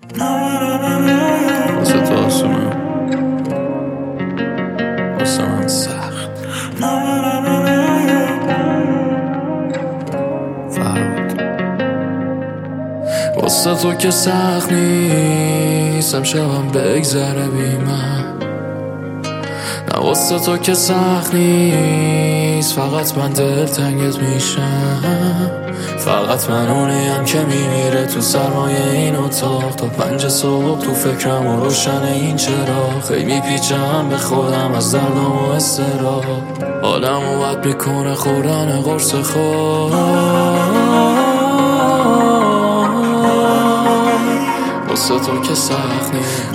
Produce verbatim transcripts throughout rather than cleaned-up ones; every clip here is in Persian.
واسه تو آسونه، واسه من سخت. فراد واسه تو که سخت نیست امشبم بگذره بی من. نه واسه تو که سخت نیست فقط من دلتنگت میشم. فقط من اونیم که میمیره تو سرمایه این اتاق تا پنج صبح تو فکرم و روشن این چراغ. خیلی میپیچم به خودم از دردم و استراب، حالمو بد میکنه خوردن قرص خود. واسه تو که سخت نیست،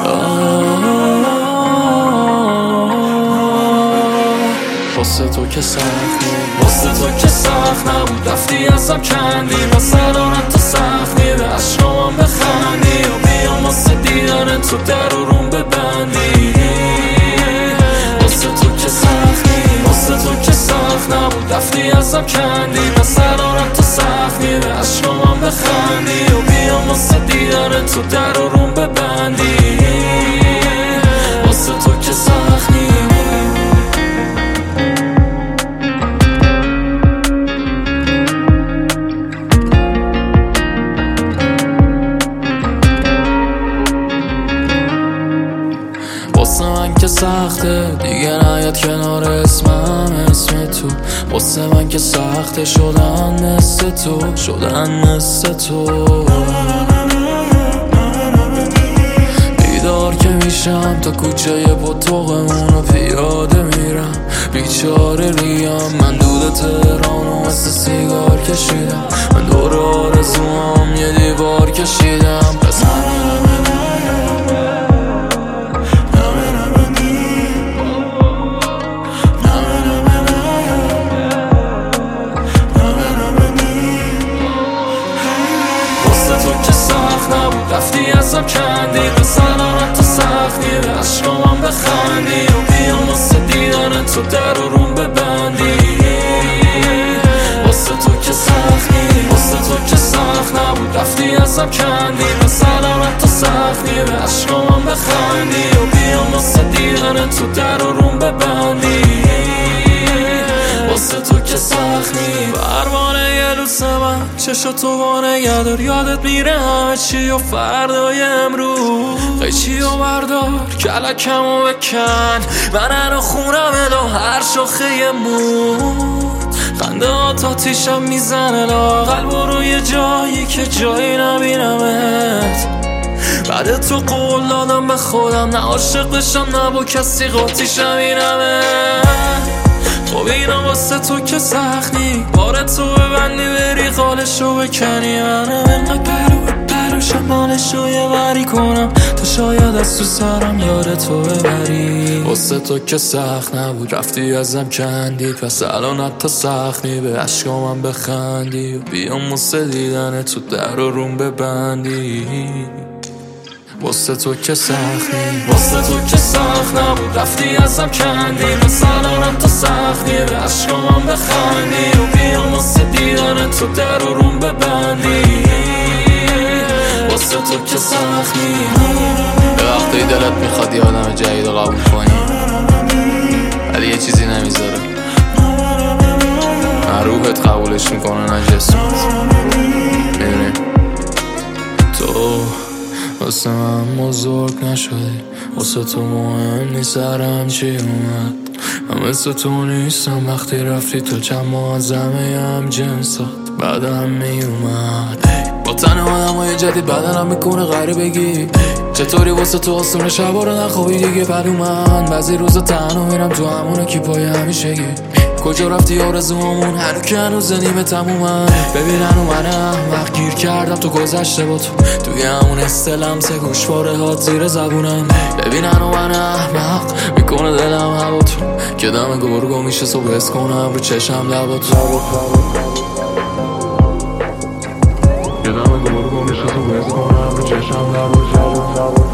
واسه تو که سخت نیست، واسه تو که سخت نبود رفتی ازم کندی. مثلا تو سختی به عشقام بخندی و بیام واسه دیدن تو در و روم ببندی. واسه تو که سخت نیست، واسه تو که سخت نبود رفتی ازم کندی. مثلا تو سختی به عشقام بخندی و بیام واسه دیدن تو در و روم ببندی. واسه تو که سخت نیست. واسه من که سخته دیگه نیاد کنار اسمم اسم تو. واسه من که سخته شدن مثل تو، شدن مثل تو. بیدار که میشم تا کوچه بطوقمونو پیاده میرم. بیچاره ریم من دود تهرانو مثل سیگار کشیدم. من دور آرزوام یه دیوار کشیدم. پس رفتی ازم کندی به سلامت تو سختی به عشقام بخندی و بیام واسه دیدن تو در و روم ببندی. واسه تو که سختی، واسه تو که سخت نبود رفتی ازم کندی به سلامت تو سختی به عشقام بخندی و بیام واسه دیدن تو در و روم ببندی. واسه تو که سختی پروانه یه دوست من چشا تو بانه یادر یادت میره همه چی و فردای امروز. قیچی و بردار کلکم و بکن من هنو خونم الو هر شاخه یه مود. خنده ها تا تیشم میزنه لاغل برو یه جایی که جایی نبینمت. بعد تو قول دادم به خودم نه عاشق بشم نه با کسی قاطیشم اینمت. خب اینا واسه تو که سختی بار تو ببندی بری قالشو بکنی. منم اینقدر پرو پروشم بالشو یه بری کنم تا شاید از تو سرم یاد تو ببری. واسه تو که سخت نبود رفتی ازم کندی. پس الان حتی سخت نی به عشقامم بخندی و بیام واسه دیدن تو در و روم ببندی. واسه تو که سخت نیست، واسه تو که سخت نبود رفتی ازم کندی. مثلا تو سختی به عشقام بخندی و بیام واسه دیدن تو در و روم ببندی. واسه تو که سخت نیست. به وقتی دلت میخواد یه آدم جدید رو قبول کنی ولی یه چیزی نمیذاره، نه روحت قبولش میکنه نه جسمت. میدونی تو واسه من بزرگ نشدی، واسه تو مهم نیست سرم چی اومد. من مثل تو نیستم وقتی رفتی تو چند ماه زمه هم جنسات بعدم میومد. با تن آدم های جدید بدنم میکنه غریبگی. چطوری واسه تو آسونه شبا رو نخوابی دیگه پلو من. بعضی روزا تنها میرم تو همونه کی پای همیشگی. کجا رفتی آرزوامون هنو که هنوز نیمه تمومن. ببین هنو منم وقت گیر کردم تو گذشته با تو توی همون استلم سه گوشواره هات زیر زبونم. ببین هنو من احمق میکنه دلم هوا تو که دم گرگو میشه صبح حس کنم رو چشم لبا تو. که دم گرگو میشه صبح حس کنم رو چشم لبا تو.